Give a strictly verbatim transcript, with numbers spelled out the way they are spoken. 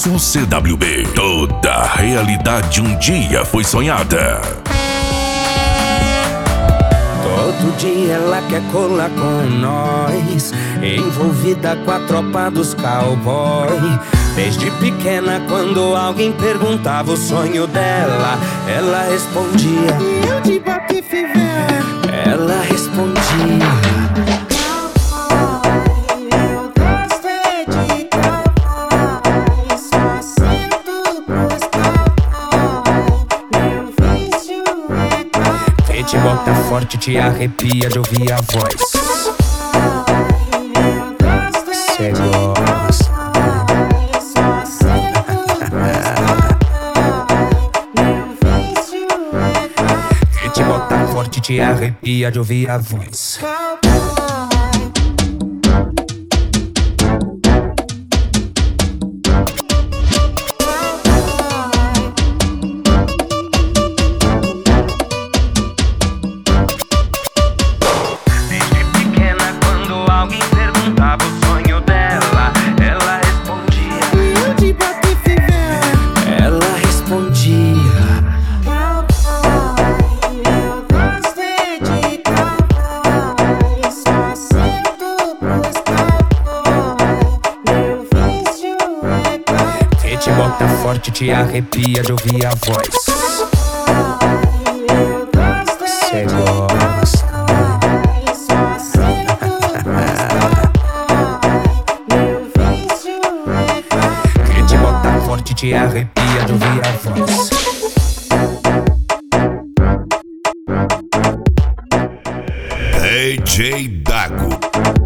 Espaço C W B. Toda realidade um dia foi sonhada. Todo dia ela quer colar com nós, envolvida com a tropa dos cowboy. Desde pequena, quando alguém perguntava o sonho dela, ela respondia: E eu de bote fiver. Ela respondia: Eu gosto é de cowboy, só sinto pros cowboy. Meu vício é cowboy. que te bota forte, te arrepia de ouvir a voz. Eu gosto é Cê de gosta. cowboy, só sinto pros cowboy. Meu vício é cowboy. que te bota forte, te arrepia de ouvir a voz. Desde pequena, quando alguém perguntava o sonho dela, ela respondia: E eu de bote fiver. Ela respondia: Eu gosto é de cowboy, só sinto pros cowboy. Meu vício é cowboy. que te bota forte, te arrepia de ouvir a voz. Eu gosto Cê é de gosta. cowboy, só sinto pros cowboy. Meu vício é cowboy. que te bota forte, te arrepia de ouvir a voz. D J Dago.